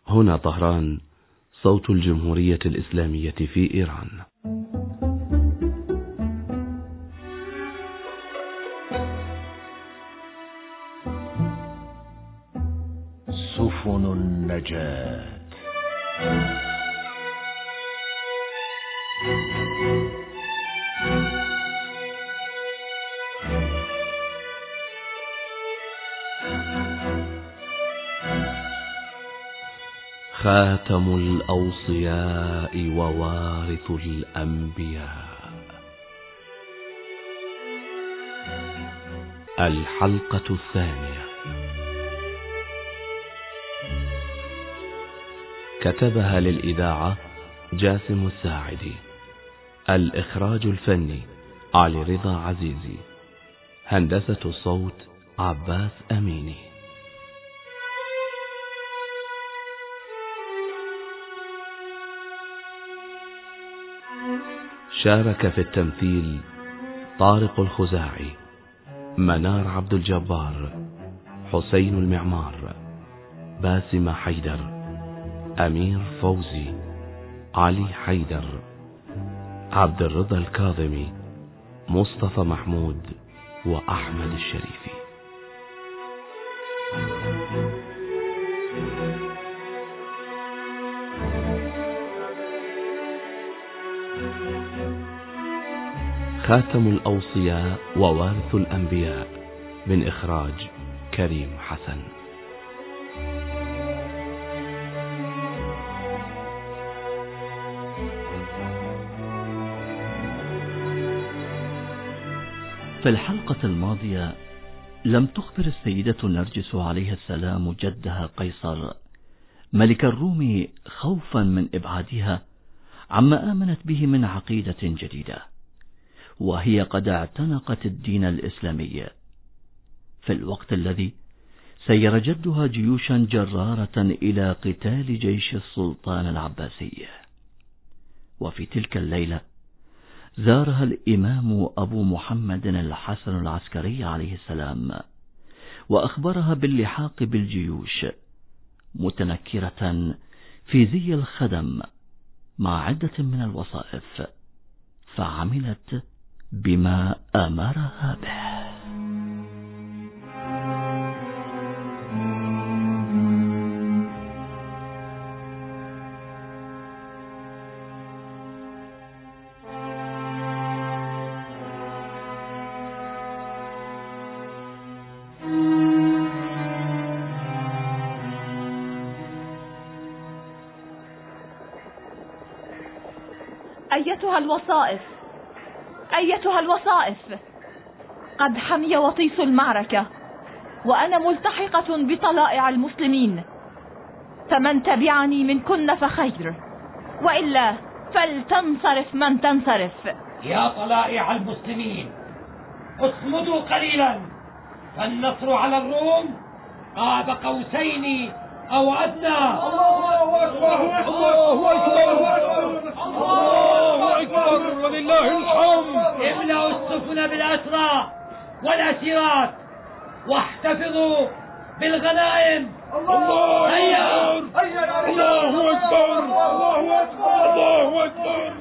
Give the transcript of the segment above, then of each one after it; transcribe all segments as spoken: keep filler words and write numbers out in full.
هنا طهران، صوت الجمهورية الإسلامية في إيران. سفن النجاة. خاتم الأوصياء ووارث الأنبياء. الحلقة الثانية. كتبها للإذاعة جاسم الساعدي. الإخراج الفني علي رضا عزيزي. هندسة الصوت عباس أميني. شارك في التمثيل طارق الخزاعي، منار عبد الجبار، حسين المعمار، باسم حيدر، أمير فوزي، علي حيدر، عبد الرضا الكاظمي، مصطفى محمود، وأحمد الشريفي. خاتم الأوصياء ووارث الأنبياء، من إخراج كريم حسن. في الحلقة الماضية لم تخبر السيدة نرجس عليها السلام جدها قيصر ملك الروم خوفا من إبعادها عما آمنت به من عقيدة جديدة، وهي قد اعتنقت الدين الإسلامي، في الوقت الذي سير جدها جيوشا جرارة إلى قتال جيش السلطان العباسي. وفي تلك الليلة زارها الإمام أبو محمد الحسن العسكري عليه السلام، وأخبرها باللحاق بالجيوش، متنكرة في زي الخدم مع عدة من الوصائف، فعملت بما أمرها به. أيتها الوصائف، أيتها الوصائف، قد حمي وطيس المعركة، وأنا ملتحقة بطلائع المسلمين، فمن تبعني منكن فخير، وإلا فلتنصرف من تنصرف. يا طلائع المسلمين، اصمدوا قليلا، فالنصر على الروم قاب قوسين أو أدنى. الله أكبر، الله أكبر، الله أكبر، ولله الحمد. املأوا السفن بالأسرى والأسيرات، واحتفظوا بالغنائم. الله هيا، أكبر، الله أكبر، الله أكبر، الله أكبر.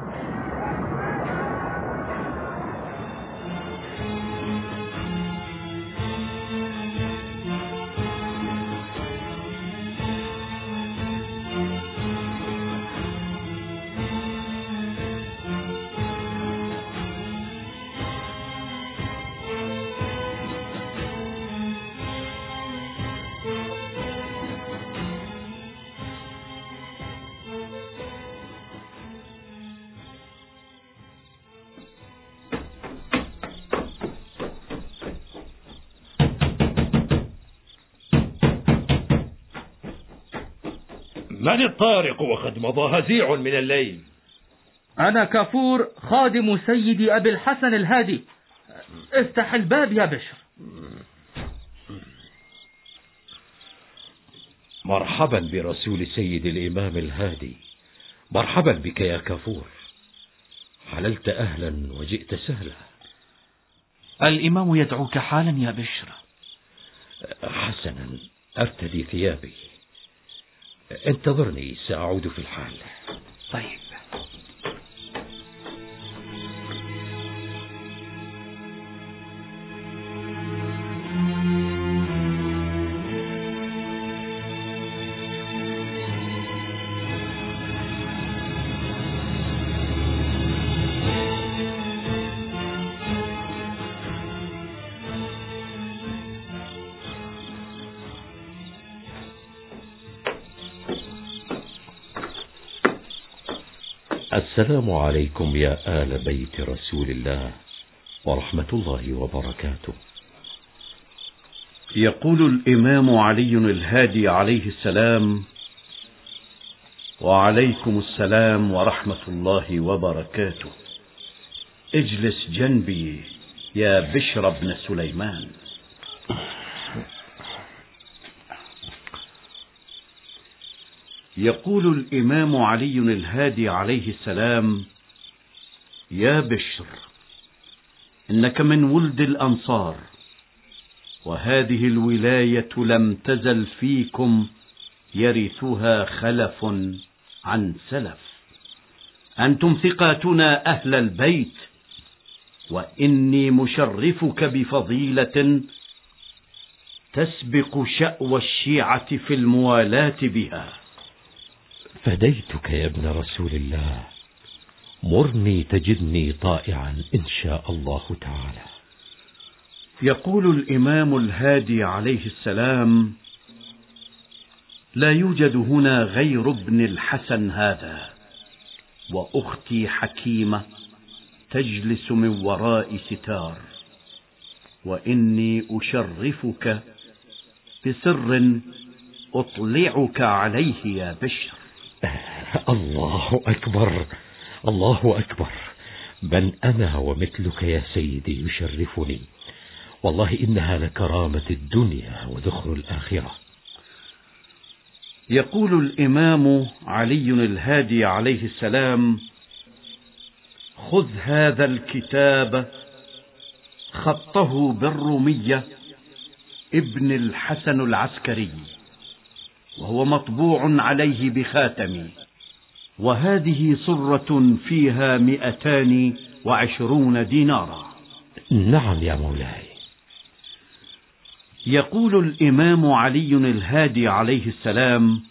من الطارق وقد مضى هزيع من الليل؟ أنا كافور خادم سيدي أبي الحسن الهادي. افتح الباب يا بشر. مرحبا برسول سيد الإمام الهادي، مرحبا بك يا كافور. حللت أهلا وجئت سهلا. الإمام يدعوك حالا يا بشر. حسنا، أرتدي ثيابي. انتظرني، سأعود في الحال. طيب. السلام عليكم يا آل بيت رسول الله ورحمة الله وبركاته. يقول الإمام علي الهادي عليه السلام: وعليكم السلام ورحمة الله وبركاته. اجلس جنبي يا بشر بن سليمان. يقول الإمام علي الهادي عليه السلام: يا بشر، إنك من ولد الأنصار، وهذه الولاية لم تزل فيكم يرثها خلف عن سلف. أنتم ثقاتنا أهل البيت، وإني مشرفك بفضيلة تسبق شأوى الشيعة في الموالاة بها. فديتك يا ابن رسول الله، مرني تجدني طائعا إن شاء الله تعالى. يقول الإمام الهادي عليه السلام: لا يوجد هنا غير ابن الحسن هذا، وأختي حكيمة تجلس من وراء ستار، وإني أشرفك بسر أطلعك عليه يا بشر. الله أكبر، الله أكبر. بل أنا ومثلك يا سيدي يشرفني، والله إنها لكرامة الدنيا وذخر الآخرة. يقول الإمام علي الهادي عليه السلام: خذ هذا الكتاب، خطه بالرومية ابن الحسن العسكري، وهو مطبوع عليه بخاتمي، وهذه صرة فيها مئتان وعشرون دينارا. نعم يا مولاي. يقول الإمام علي الهادي عليه السلام: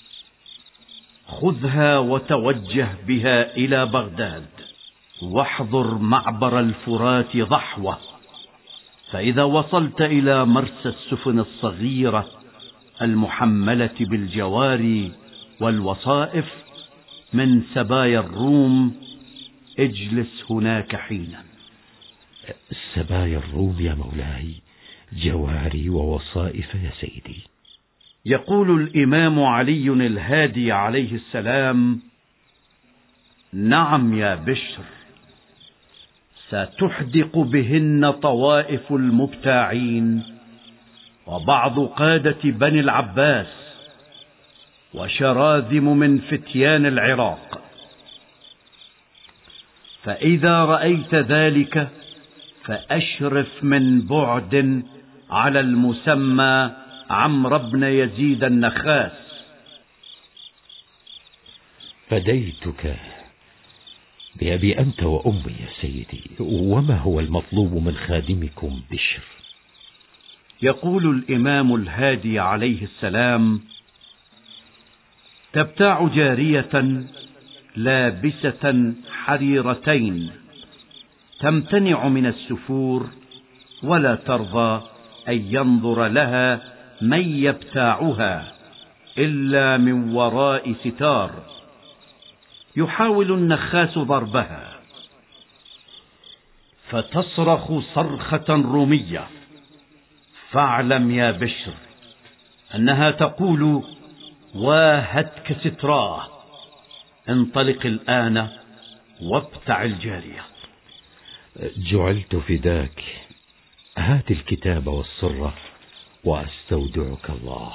خذها وتوجه بها إلى بغداد، واحضر معبر الفرات ضحوة، فإذا وصلت إلى مرسى السفن الصغيرة المحملة بالجواري والوصائف من سبايا الروم، اجلس هناك حينا. سبايا الروم يا مولاي، جواري ووصائف يا سيدي. يقول الإمام علي الهادي عليه السلام: نعم يا بشر، ستحدق بهن طوائف المبتاعين وبعض قادة بني العباس وشراذم من فتيان العراق، فإذا رأيت ذلك فأشرف من بعد على المسمى عمرو بن يزيد النخاس. فديتك بأبي أنت وأمي يا سيدي. وما هو المطلوب من خادمكم بشر؟ يقول الإمام الهادي عليه السلام: تبتاع جارية لابسة حريرتين، تمتنع من السفور، ولا ترضى أن ينظر لها من يبتاعها إلا من وراء ستار. يحاول النخاس ضربها فتصرخ صرخة رومية، فاعلم يا بشر أنها تقول: واهتك ستراه، انطلق الآن وابتع الجارية. جعلت فداك، هات الكتاب والصرة وأستودعك الله.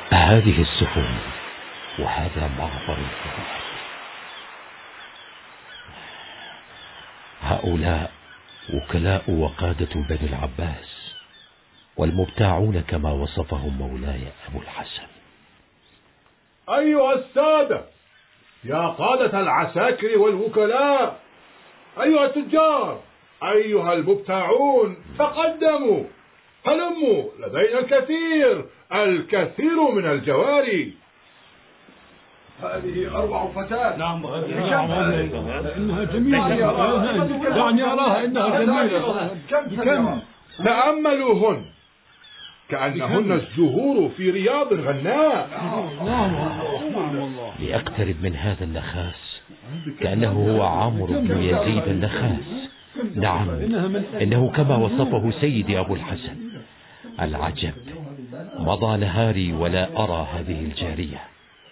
هذه السفن وهذا معبر الفرات. هؤلاء وكلاء وقادة بني العباس والمبتاعون كما وصفهم مولاي أبو الحسن. أيها السادة، يا قادة العساكر والوكلاء، أيها التجار، أيها المبتاعون، تقدموا، هلموا، لدينا الكثير الكثير من الجواري. هذه أروع فتاة. نعم إنها جميلة، دعني أراها إنها جميلة. كم تأملوهن كأنهن الزهور في رياض غناء. لأقترب من هذا النخاس كأنه هو عمرو بن يزيد النخاس. نعم، إنه كما وصفه سيدي أبو الحسن. العجب، مضى نهاري ولا أرى هذه الجارية.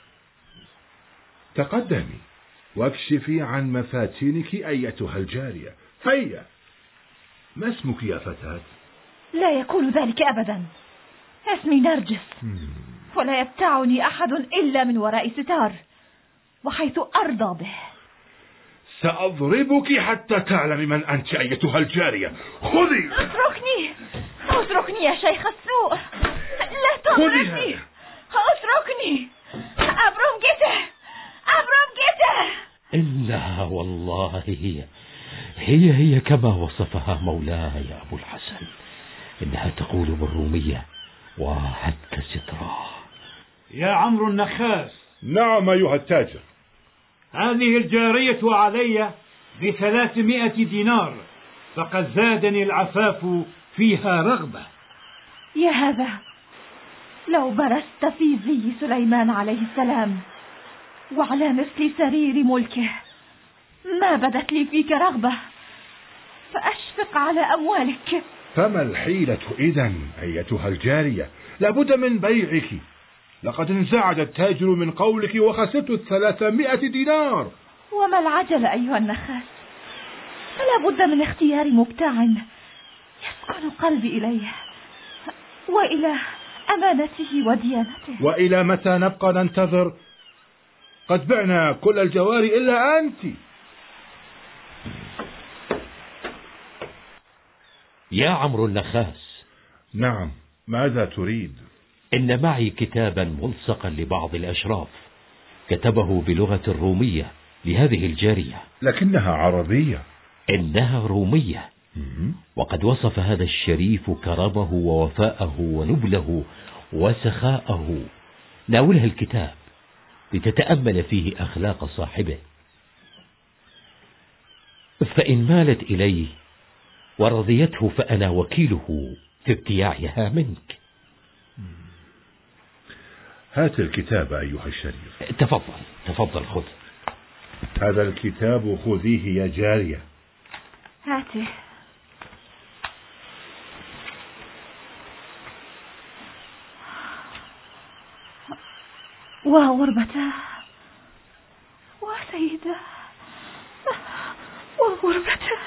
تقدمي واكشفي عن مفاتنك أيتها الجارية. هيا، ما اسمك يا فتاة؟ لا يكون ذلك أبدا، اسمي نرجس، ولا يبتعني أحد إلا من وراء ستار وحيث أرضى به. سأضربك حتى تعلمي من أنت أيتها الجارية. خذي. اتركني، اتركني يا شيخ السوء، لا تضربني، اتركني. أبرمجته، أبرمجته. إنها والله هي هي هي كما وصفها مولاي أبو الحسن. إنها تقول بالرومية: وهتك ستراه. يا عمرو النخاس. نعم أيها التاجر. هذه الجارية علي بثلاثمائة دينار، فقد زادني العفاف فيها رغبة. يا هذا، لو برزت في زي سليمان عليه السلام وعلى مثل سرير ملكه ما بدت لي فيك رغبة، فأشفق على أموالك. فما الحيلة إذن أيتها الجارية؟ لابد من بيعك. لقد انزعج التاجر من قولك وخسرت الثلاثمائة دينار. وما العجل أيها النخاس؟ فلا بد من اختيار مبتاع يسكن قلبي إليه وإلى أمانته وديانته. وإلى متى نبقى ننتظر؟ قد بعنا كل الجواري إلا أنت. يا عمرو النخاس. نعم، ماذا تريد؟ إن معي كتابا ملصقا لبعض الأشراف كتبه بلغة الرومية لهذه الجارية. لكنها عربية. إنها رومية. وقد وصف هذا الشريف كرمه ووفاءه ونبله وسخاءه. ناولها الكتاب لتتأمل فيه أخلاق صاحبه، فإن مالت إليه ورضيته فأنا وكيله في ابتياعها منك. هات الكتاب أيها الشريف. تفضل تفضل، خذ هذا الكتاب، خذيه يا جارية. هاته. وغربته وسيده وغربته.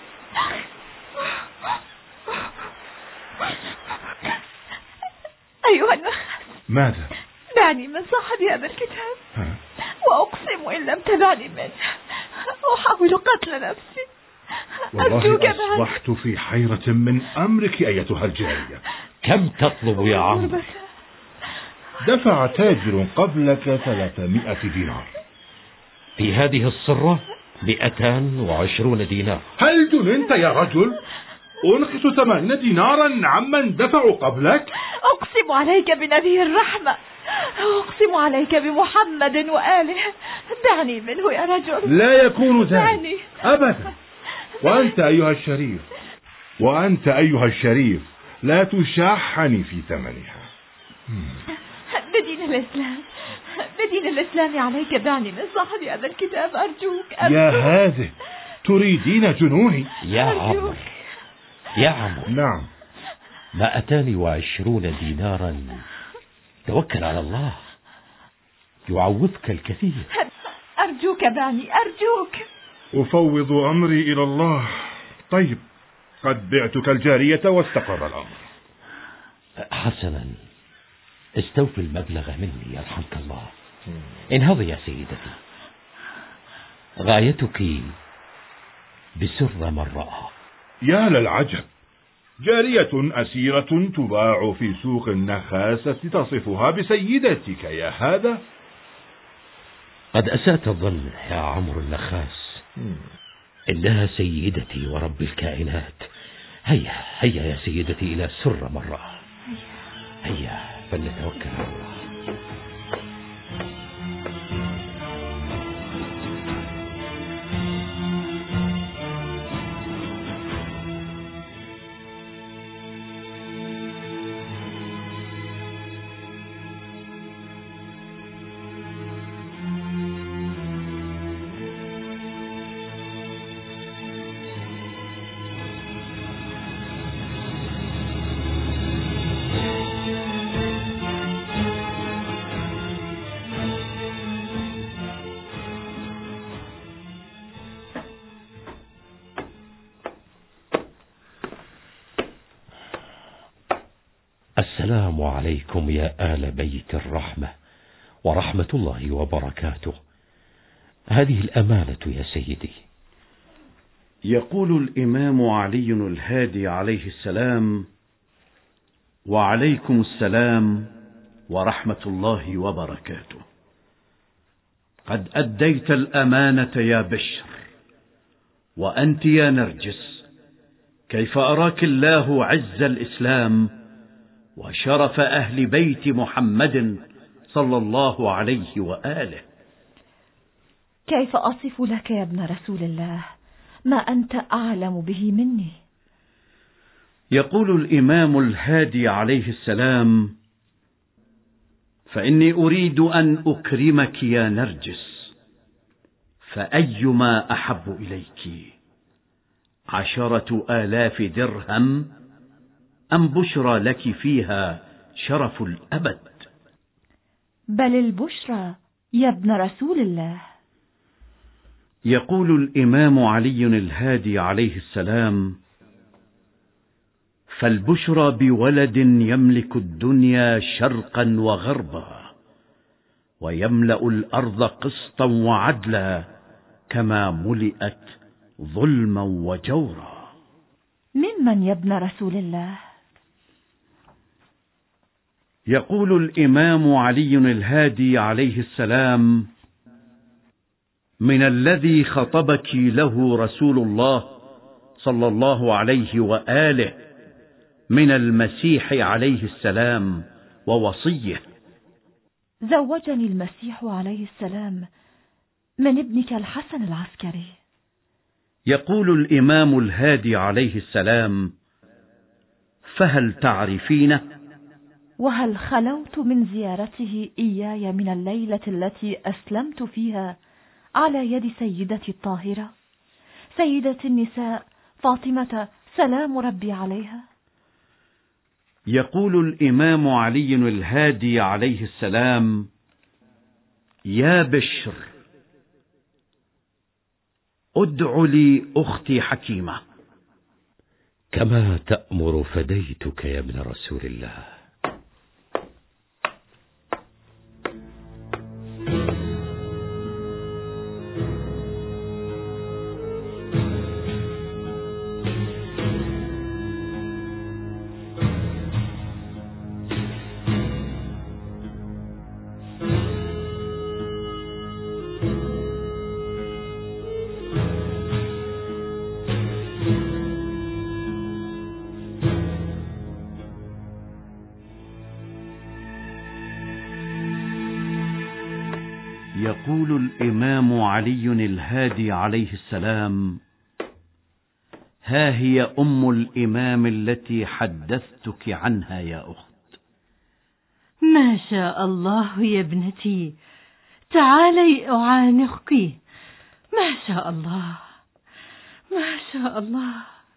أيها النخاس، ماذا؟ دعني من صاحب هذا الكتاب. ها؟ وأقسم إن لم تدعني منه أحاول قتل نفسي. والله أصبحت في حيرة من أمرك أيتها الجارية. كم تطلب يا عم؟ دفع تاجر قبلك ثلاثمائة دينار. في هذه الصرة مئتان وعشرون دينار. هل جننت يا رجل؟ أنقص ثمانين دينارا عمن دفعوا قبلك؟ أقسم عليك بنبي الرحمة، أقسم عليك بمحمد وآله، دعني منه يا رجل. لا يكون ذلك أبدا. وأنت أيها الشريف، وأنت أيها الشريف لا تشاحني في ثمنها. بدين الإسلام، بدين الإسلام عليك، دعني من صاحب هذا الكتاب أرجوك, أرجوك. يا هذه، تريدين جنوني؟ يا عمر، يا عمر. نعم. مائتان وعشرون دينارا، توكل على الله يعوضك الكثير. أرجوك دعني، أرجوك. أفوض أمري إلى الله. طيب، قد بعتك الجارية واستقر الأمر. حسنا، استوفي المبلغ مني يرحمك الله. انهضي يا سيدتي، غايتك بسر من رأى. يا للعجب، جارية أسيرة تباع في سوق النخاسة تصفها بسيدتك يا هذا؟ قد أسأت الظن يا عمرو النخاس، إنها سيدتي ورب الكائنات. هيا هيا يا سيدتي إلى سر من رأى. هيا فلنتوكل على الله. السلام عليكم يا آل بيت الرحمة ورحمة الله وبركاته. هذه الأمانة يا سيدي. يقول الإمام علي الهادي عليه السلام: وعليكم السلام ورحمة الله وبركاته. قد أديت الأمانة يا بشر، وأنت يا نرجس كيف أراك الله عز الإسلام وشرف أهل بيت محمد صلى الله عليه وآله. كيف أصف لك يا ابن رسول الله ما أنت أعلم به مني؟ يقول الإمام الهادي عليه السلام: فإني أريد أن أكرمك يا نرجس، فأيما أحب إليك، عشرة آلاف درهم أم بشرى لك فيها شرف الأبد؟ بل البشرى يا ابن رسول الله. يقول الإمام علي الهادي عليه السلام: فالبشرى بولد يملك الدنيا شرقا وغربا، ويملأ الأرض قسطا وعدلا، كما ملئت ظلما وجورا. ممن يا ابن رسول الله؟ يقول الإمام علي الهادي عليه السلام: من الذي خطبك له رسول الله صلى الله عليه وآله من المسيح عليه السلام ووصيه. زوجني المسيح عليه السلام من ابنك الحسن العسكري. يقول الإمام الهادي عليه السلام: فهل تعرفينه؟ وهل خلوت من زيارته إياي من الليلة التي أسلمت فيها على يد سيدتي الطاهرة سيدة النساء فاطمة سلام ربي عليها؟ يقول الإمام علي الهادي عليه السلام: يا بشر، ادع لي أختي حكيمة. كما تأمر فديتك يا ابن رسول الله. يقول الإمام علي الهادي عليه السلام: ها هي أم الإمام التي حدثتك عنها يا أخت. ما شاء الله يا ابنتي، تعالي أعانقك. ما شاء الله ما شاء الله،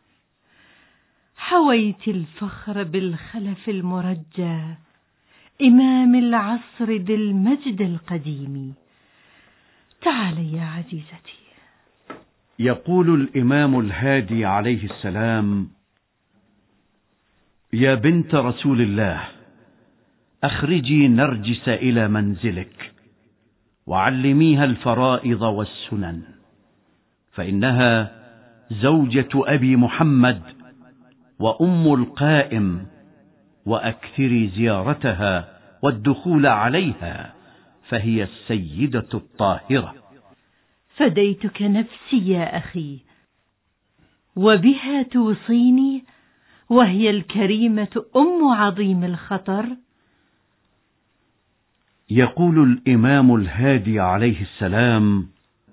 حويت الفخر بالخلف المرجى، إمام العصر ذي المجد القديم. تعالي يا عزيزتي. يقول الإمام الهادي عليه السلام: يا بنت رسول الله، أخرجي نرجس إلى منزلك وعلميها الفرائض والسنن، فإنها زوجة أبي محمد وأم القائم، وأكثري زيارتها والدخول عليها، فهي السيدة الطاهرة. فديتك نفسي يا أخي، وبها توصيني وهي الكريمة أم عظيم الخطر. يقول الإمام الهادي عليه السلام: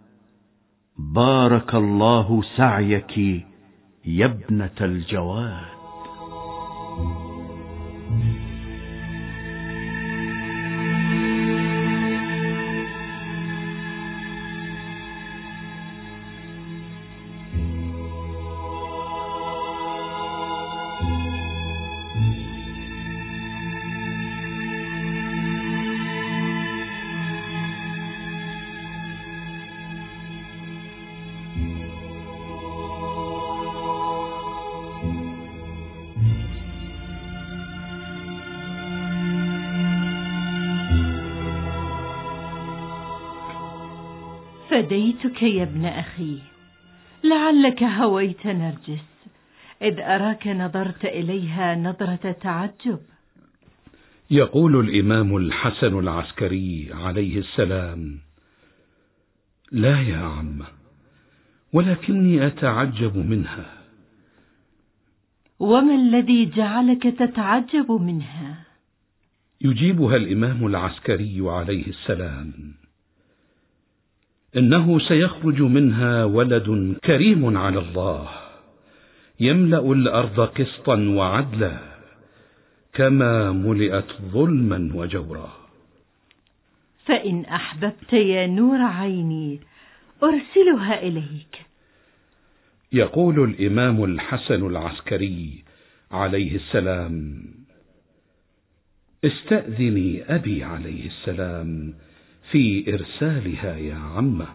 بارك الله سعيك يا ابنة الجواد. فديتك يا ابن أخي، لعلك هويت نرجس إذ أراك نظرت إليها نظرة تعجب. يقول الإمام الحسن العسكري عليه السلام: لا يا عم، ولكني أتعجب منها. وما الذي جعلك تتعجب منها؟ يجيبها الإمام العسكري عليه السلام: إنه سيخرج منها ولد كريم على الله، يملأ الأرض قسطا وعدلا كما ملئت ظلما وجورا. فإن أحببت يا نور عيني أرسلها إليك. يقول الإمام الحسن العسكري عليه السلام: استأذني أبي عليه السلام في إرسالها يا عمه.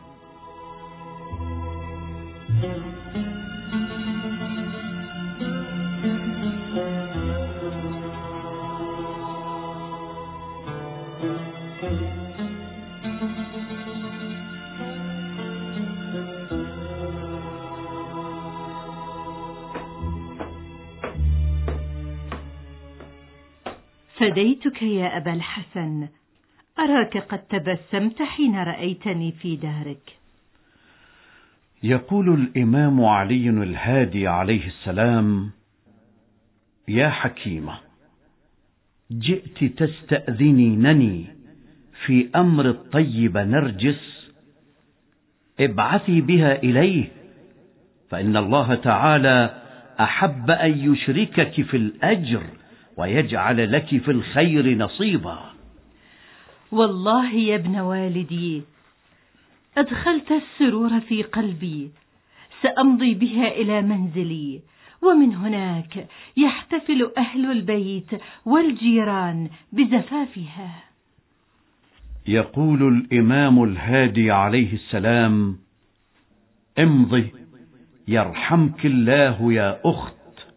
فديتك يا أبا الحسن، أراك قد تبسمت حين رأيتني في دارك. يقول الإمام علي الهادي عليه السلام: يا حكيمة، جئت تستأذنينني في أمر الطيب نرجس، ابعثي بها إليه، فإن الله تعالى أحب أن يشركك في الأجر ويجعل لك في الخير نصيبا. والله يا ابن والدي أدخلت السرور في قلبي، سأمضي بها إلى منزلي، ومن هناك يحتفل أهل البيت والجيران بزفافها. يقول الإمام الهادي عليه السلام: امضي يرحمك الله يا أخت.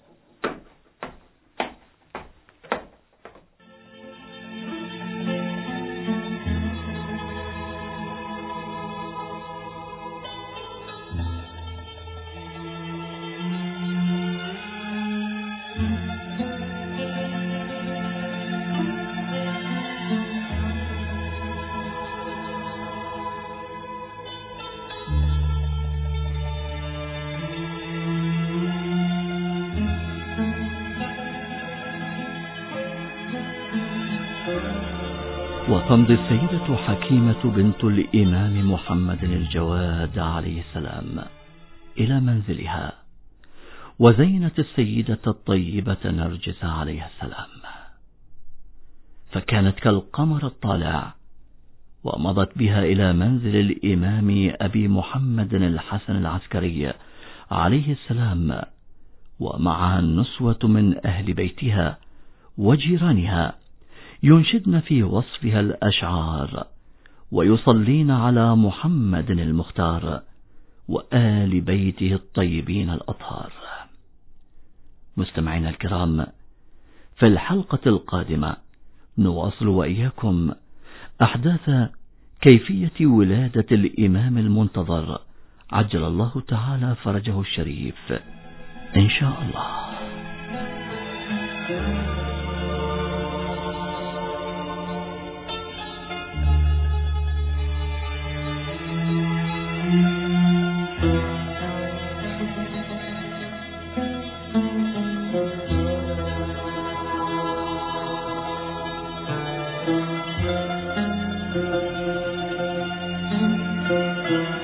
وتمضي السيدة حكيمة بنت الإمام محمد الجواد عليه السلام إلى منزلها، وزينت السيدة الطيبة نرجس عليها السلام، فكانت كالقمر الطالع، ومضت بها إلى منزل الإمام أبي محمد الحسن العسكري عليه السلام، ومعها النسوة من أهل بيتها وجيرانها ينشدن في وصفها الأشعار، ويصلين على محمد المختار وآل بيته الطيبين الأطهار. مستمعين الكرام، في الحلقة القادمة نواصل وإياكم أحداث كيفية ولادة الإمام المنتظر عجل الله تعالى فرجه الشريف إن شاء الله. Thank you.